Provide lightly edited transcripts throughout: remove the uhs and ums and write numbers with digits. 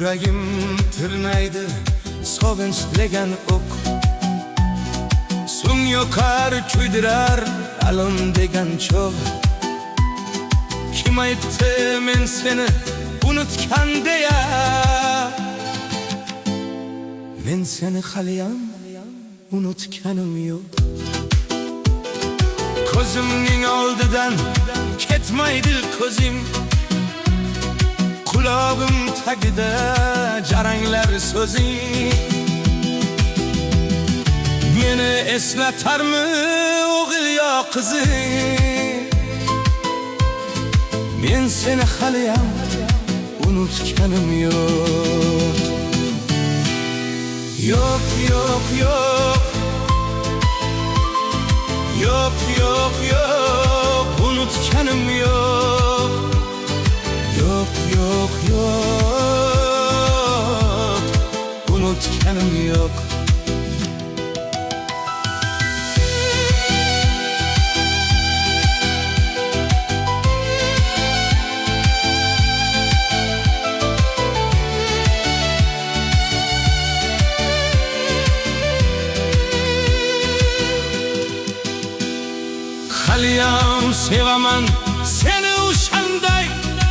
Yuragim tirnaydi sovinchlegan o'q. So'ng yoqar kuydirar alam degan cho'g'. Kim aytdi men seni unutgan deya? Men seni haliyam unutganim yo'q. Ko'zimning oldidan ketmaydi ko'zing. Kulağım tagida jaranglar so'zing. Meni eslatarmi o'g'il yo qizing? Men seni haliyam unutganim yo'q. Yo'q, yo'q, yo'q. Yo'q, yo'q, yo'q. Unutganim yo'q. Yo'q, yo'q, yo'q. Unutganim yo'q. Haliyam sevaman seni o'shanday.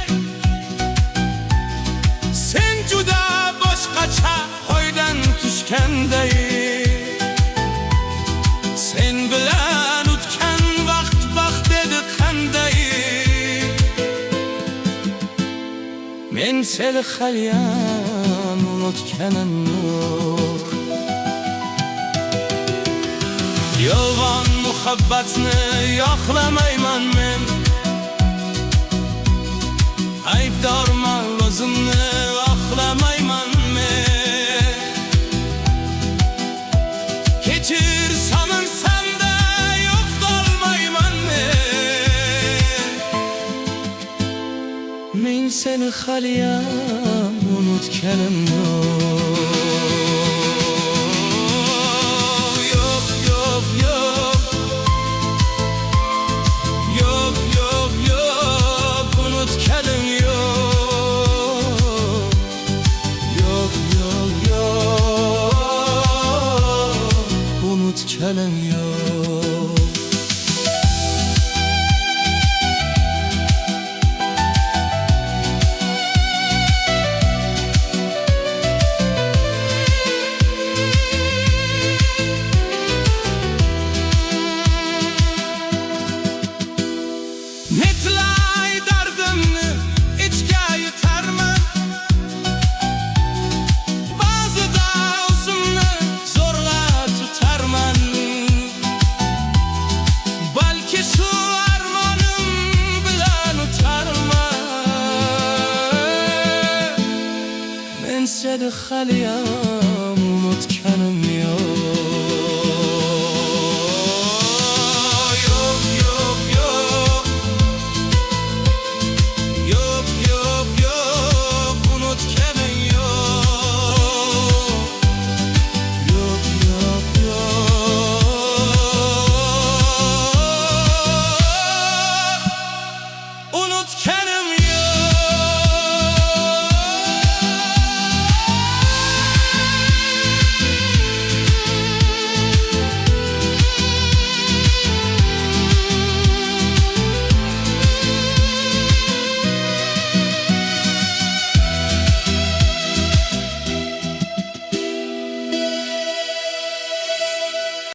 Sen juda boshqacha hoydan tushganday. Sen bilan o'tgan vaqt edi qanday. Men seni haliyam unutganim yo'q. Yolg'on muhabbatni yoqlamayman men. Aybdorman o'zimni oqlamayman men. Kechir sog'insam-da yo'qolmayman men. Men seni haliyam unutganim yo'q. Unutganim yo'q. Netlay dardimni ichga yutarman. Ba'zida o'zimni zo'rg'a tutarman. Balki shu armonim bilan o'tarman. Men seni haliyam unutganim yo'q. Unutganim